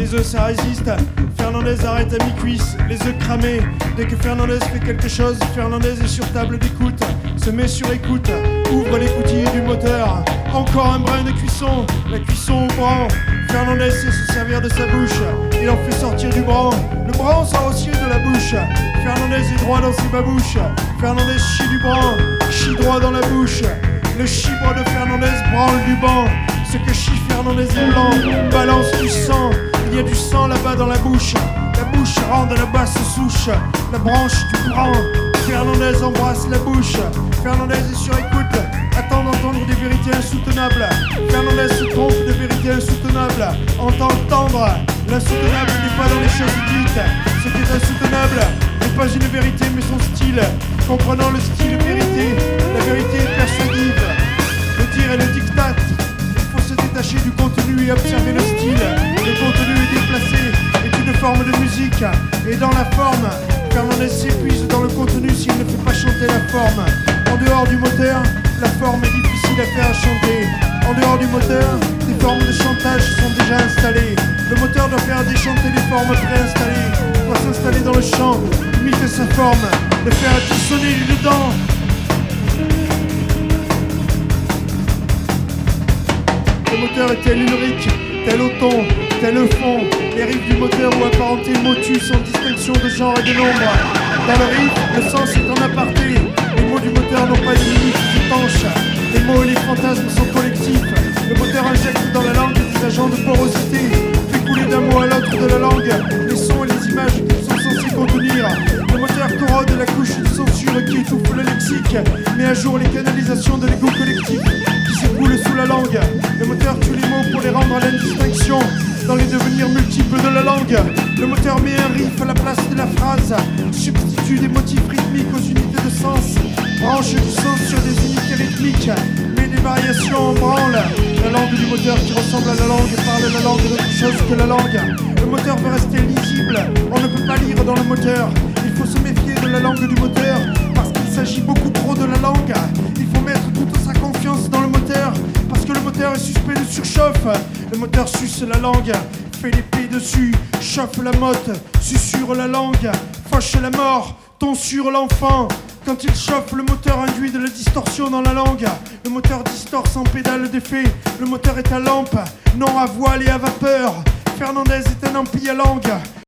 Les œufs ça résiste. Fernandez arrête à mi-cuisse, les œufs cramés. Dès que Fernandez fait quelque chose, Fernandez est sur table d'écoute, se met sur écoute, ouvre l'écoutille du moteur. Encore un brin de cuisson, la cuisson au bran. Fernandez sait se servir de sa bouche, il en fait sortir du bran. Le bran sort aussi de la bouche. Fernandez est droit dans ses babouches. Fernandez chie du bran, chie droit dans la bouche. Le chibre de Fernandez branle du banc. Ce que chie Fernandez est blanc, balance du sang. Il y a du sang là-bas dans la bouche. La bouche rend de la basse souche, la branche du bran. Fernandez embrasse la bouche. Fernandez est sur écoute, attend d'entendre des vérités insoutenables. Fernandez se trompe de vérités insoutenables, entend entendre l'insoutenable n'est pas dans les choses dites. Ce qui est insoutenable n'est pas une vérité mais son style. Comprenant le style vérité, la vérité est persuasive. Le dire et le diktat, il faut se détacher du contenu et observer le style. Le contenu est déplacé, est une forme de musique. Et dans la forme, Fernandez s'épuise dans le contenu s'il ne fait pas chanter la forme. En dehors du moteur, la forme est difficile à faire chanter. En dehors du moteur, des formes de chantage sont déjà installées. Le moteur doit faire déchanter les formes préinstallées, doit s'installer dans le chant, imiter sa forme, le faire dissonner dedans. Le moteur est tel ulric, tel auton, tel fond. Les riffs du moteur ou apparentés motus sans distinction de genre et de nombre. Dans le riff, le sens est en aparté. Les mots du moteur n'ont pas de limites étanches. Les mots et les fantasmes sont collectifs. Le moteur injecte dans la langue des agents de porosité, fait couler d'un mot à l'autre de la langue les sons et les images qu'ils sont censés contenir. Le moteur corrode la couche de censure qui étouffe le lexique, met à jour les canalisations de l'ego collectif qui s'écoule sous la langue. Le moteur tue les mots pour les rendre à l'indistinction dans les devenirs multiples de la langue. Le moteur met un riff à la place de la phrase, substitue des motifs rythmiques aux unités de sens, branche du sens sur des unités rythmiques, met des variations en branle. La langue du moteur qui ressemble à la langue parle la langue d'autre chose que la langue. Le moteur veut rester lisible, on ne peut pas lire dans le moteur. Il faut se méfier de la langue du moteur, parce qu'il s'agit beaucoup trop de la langue. Il faut mettre toute sa confiance dans le moteur, parce que le moteur est suspect de surchauffe. Le moteur suce la langue, fait l'épée dessus, chauffe la motte, susurre la langue, fauche la mort, tonsure l'enfant. Quand il chauffe, le moteur induit de la distorsion dans la langue. Le moteur distord sans pédale d'effet. Le moteur est à lampe, non à voile et à vapeur. Fernandez est un ampli à langue.